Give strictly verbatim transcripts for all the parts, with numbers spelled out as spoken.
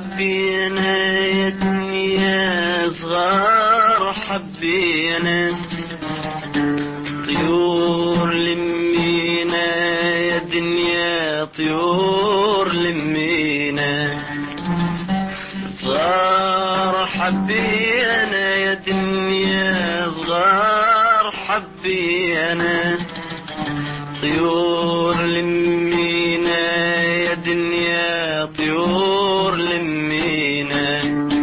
حبينا يا دنيا صغار حبينا طيور لمينا يا دنيا طيور لمينا صغار حبينا يا دنيا صغار حبينا طيور لمينا يا دنيا طيور لمينا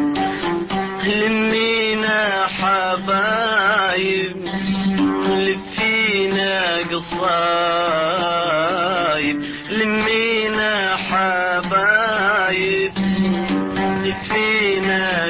لمينا حبايب لفينا قصايب لمينا حبايب لفينا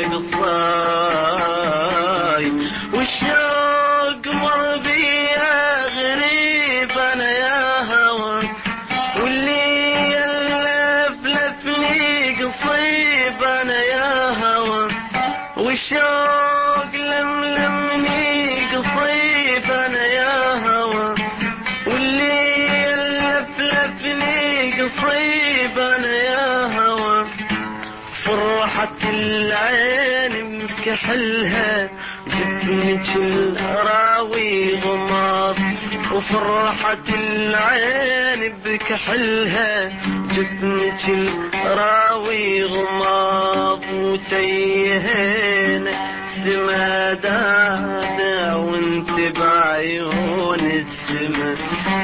قصايب والشوق مر بيا غريب انا يا هوى واللي يلف لفني قصيب انا يا هوى والشوق لملمني قصيب انا يا هوى واللي يلف لفني قصيب انا يا هوى فرحة العين بكحلها جبنك الراوي غماض وفرحة العين بكحلها جبنك الراوي غماض وتيهنا سما دادا وانت بعيون السما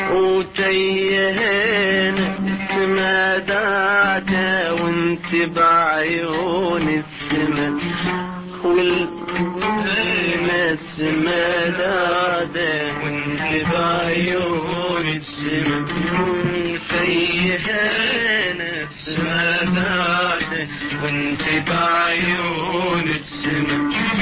وتيهنا سما دادا وانت بعيون السما والسما السما دادا وانت بعيون السما تيهنا السما دادا وانت بعيون السما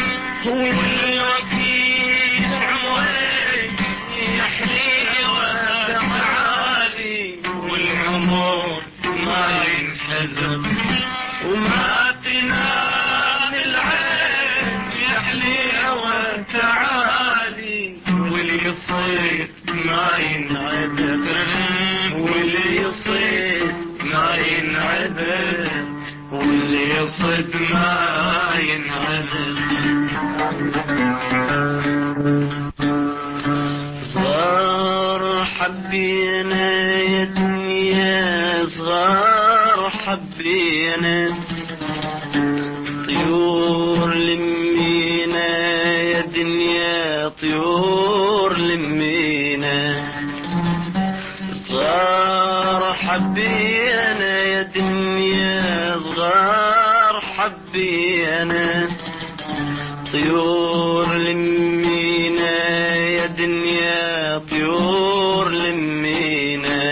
والوكيل عمري يحلي وتعالي والعمر ما ينحزم وما تنام العين يحلي وتعالي واللي يصيد ما ينعذب واللي يصيد ما ينعذب واللي يصد ما ينعذب صغار حبينا يا دنيا صغار حبينا طيور لمينا يا دنيا طيور لمينا صغار حبينا يا دنيا صغار حبينا طيور لمينا يا دنيا طيور لمينا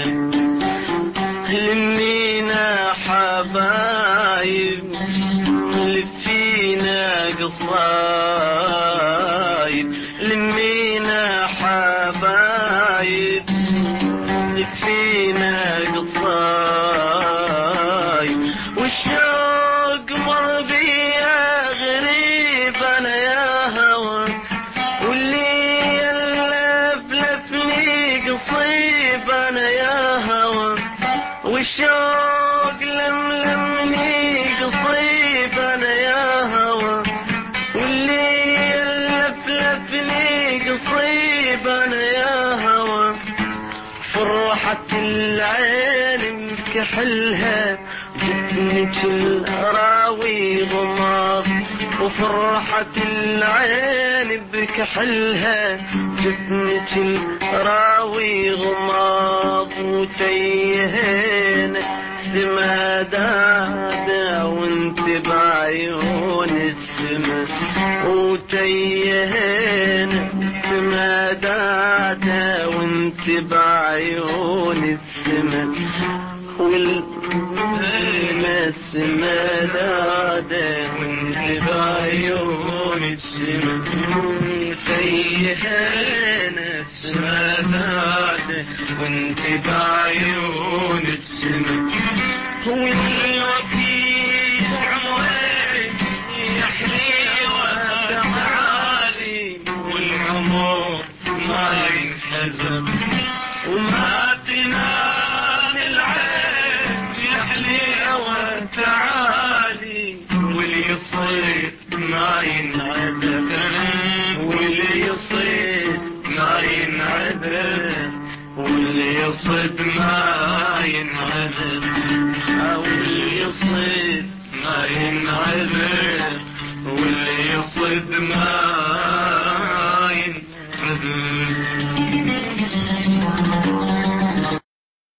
لمينا حبايب لفينا قصايب لمينا حبايب لفينا قصايب والشوق مر بيا غريب انا يا هوى واللي يلف لفني قصيب انا يا هوى والشوق لملمني قصيب انا يا هوى واللي يلف لفني قصيب انا يا هوى فرحة العين بكحلها جبنك الراوي غماض وفرحة العين بكحلها جبنك الراوي غماض وتيهنا سما دادا وانت بعيون السما وتيهنا سما دادا وانت بعيون السما والسما السما دادا وانت بعيون السما تيهنا السما دادا وانت بعيون السما والوكيل عمري يحلي وتعالي والعمر ما ينحزم وما تنام العين يحلي وتعالي ما ينعذب، واللي يصيد ما ينعذب، واللي يصيد ما ينعذب، واللي يصيد ما ينعذب، واللي يصيد ما ينعذب.